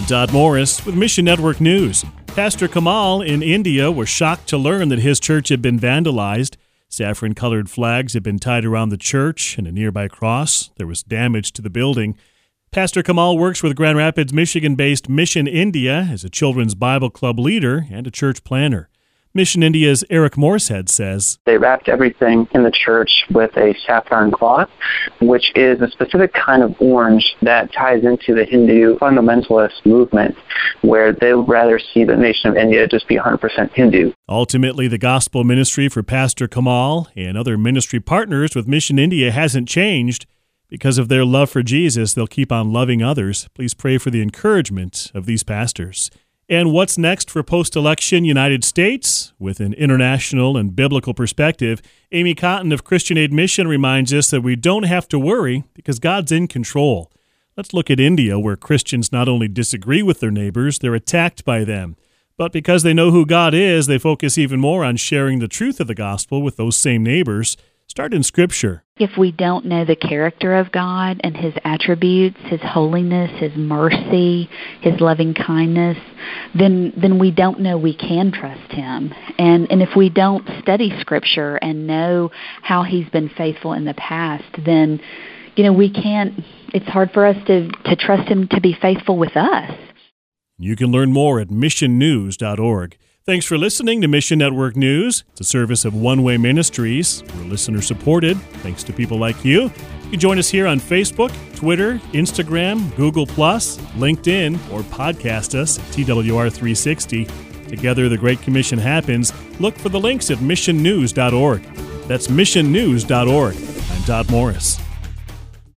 I'm Todd Morris with Mission Network News. Pastor Kamal in India was shocked to learn that his church had been vandalized. Saffron-colored flags had been tied around the church and a nearby cross. There was damage to the building. Pastor Kamal works with Grand Rapids, Michigan-based Mission India as a children's Bible club leader and a church planner. Mission India's Eric Morsehead says, they wrapped everything in the church with a saffron cloth, which is a specific kind of orange that ties into the Hindu fundamentalist movement, where they would rather see the nation of India just be 100% Hindu. Ultimately, the gospel ministry for Pastor Kamal and other ministry partners with Mission India hasn't changed. Because of their love for Jesus, they'll keep on loving others. Please pray for the encouragement of these pastors. And what's next for post-election United States? With an international and biblical perspective, Amy Cotton of Christian Aid Mission reminds us that we don't have to worry because God's in control. Let's look at India, where Christians not only disagree with their neighbors, they're attacked by them. But because they know who God is, they focus even more on sharing the truth of the gospel with those same neighbors. Start in Scripture. If we don't know the character of God and His attributes, His holiness, His mercy, His loving kindness, then we don't know we can trust Him. And if we don't study Scripture and know how He's been faithful in the past, then, we can't, it's hard for us to trust Him to be faithful with us. You can learn more at missionnews.org. Thanks for listening to Mission Network News. It's a service of One Way Ministries. We're listener-supported, thanks to people like you. You can join us here on Facebook, Twitter, Instagram, Google+, LinkedIn, or podcast us at TWR360. Together, the Great Commission happens. Look for the links at missionnews.org. That's missionnews.org. I'm Todd Morris.